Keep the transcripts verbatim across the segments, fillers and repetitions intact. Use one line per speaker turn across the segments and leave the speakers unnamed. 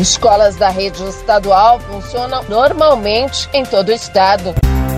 Escolas da rede estadual funcionam normalmente em todo o estado.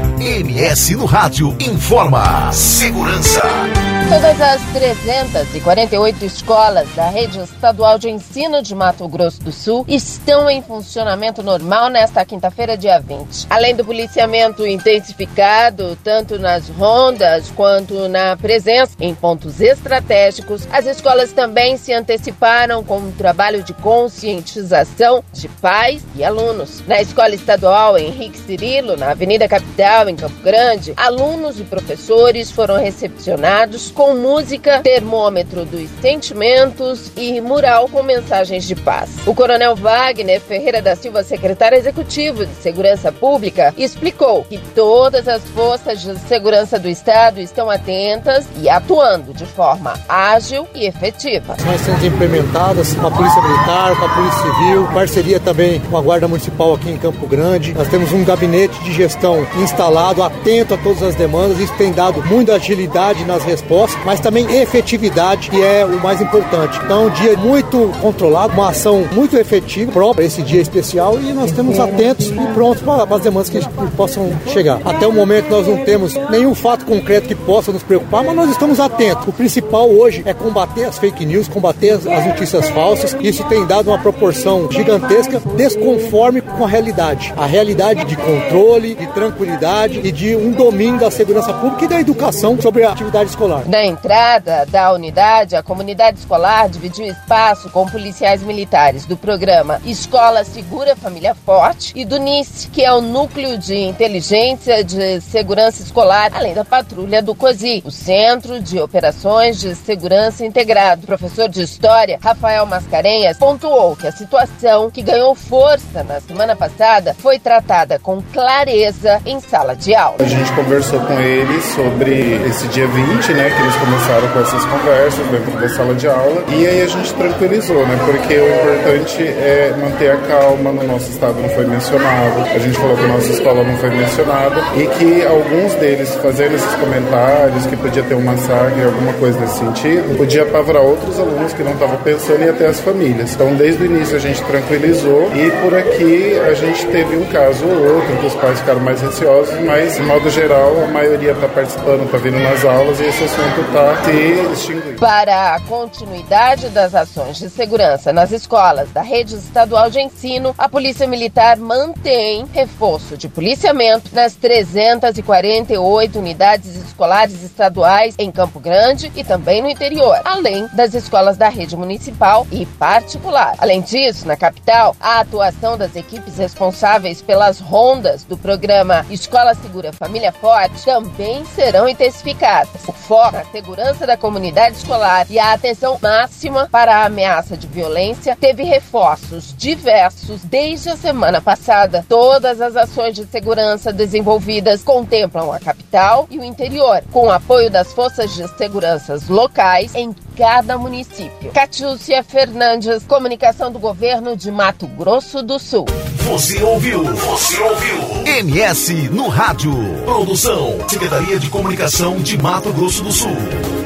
M S no Rádio informa segurança.
Todas as trezentas e quarenta e oito escolas da rede estadual de ensino de Mato Grosso do Sul estão em funcionamento normal nesta quinta-feira, dia vinte. Além do policiamento intensificado, tanto nas rondas quanto na presença em pontos estratégicos, as escolas também se anteciparam com um trabalho de conscientização de pais e alunos. Na Escola Estadual Henrique Cirilo, na Avenida Capital, em Campo Grande, alunos e professores foram recepcionados com música, termômetro dos sentimentos e mural com mensagens de paz. O coronel Wagner Ferreira da Silva, secretário executivo de Segurança Pública, explicou que todas as forças de segurança do estado estão atentas e atuando de forma ágil e efetiva.
Nós temos implementadas com a Polícia Militar, com a Polícia Civil, parceria também com a Guarda Municipal aqui em Campo Grande. Nós temos um gabinete de gestão instalado, atento a todas as demandas. Isso tem dado muita agilidade nas respostas, mas também efetividade, que é o mais importante. Então, um dia muito controlado, uma ação muito efetiva própria esse dia especial, e nós estamos atentos e prontos para as demandas que, que possam chegar. Até o momento nós não temos nenhum fato concreto que possa nos preocupar, mas nós estamos atentos. O principal hoje é combater as fake news, combater as, as notícias falsas. Isso tem dado uma proporção gigantesca, desconforme com a realidade. A realidade de controle, de tranquilidade e de um domínio da segurança pública e da educação sobre a atividade escolar.
Na entrada da unidade, a comunidade escolar dividiu espaço com policiais militares do programa Escola Segura Família Forte e do N I C, que é o Núcleo de Inteligência de Segurança Escolar, além da patrulha do COSI, o Centro de Operações de Segurança Integrado. O professor de História, Rafael Mascarenhas, pontuou que a situação, que ganhou força na semana passada, foi tratada com clareza em sala de aula.
A gente conversou com eles sobre esse dia vinte, né, que eles começaram com essas conversas dentro da sala de aula, e aí a gente tranquilizou, né, porque o importante é manter a calma. No nosso estado não foi mencionado, a gente falou que a nossa escola não foi mencionada, e que alguns deles fazendo esses comentários que podia ter um massacre, alguma coisa nesse sentido, podia apavorar outros alunos que não estavam pensando, e até as famílias. Então, desde o início a gente tranquilizou, e por aqui a gente teve um caso ou outro que os pais ficaram mais receosos, mas de modo geral a maioria está participando, está vindo nas aulas, e esse assunto está se extinguindo.
Para a continuidade das ações de segurança nas escolas da rede estadual de ensino, a Polícia Militar mantém reforço de policiamento nas trezentas e quarenta e oito unidades escolares estaduais em Campo Grande e também no interior, além das escolas da rede municipal e particular. Além disso, na capital, a atuação das equipes responsáveis pelas rondas do programa Escola Segura Família Forte também serão intensificadas. O foco na segurança da comunidade escolar e a atenção máxima para a ameaça de violência teve reforços diversos desde a semana passada. Todas as ações de segurança desenvolvidas contemplam a capital e o interior, com o apoio das forças de segurança locais em cada município. Catiúcia Fernandes, comunicação do governo de Mato Grosso do Sul.
Você ouviu? Você ouviu? M S no Rádio. Produção, Secretaria de Comunicação de Mato Grosso do Sul.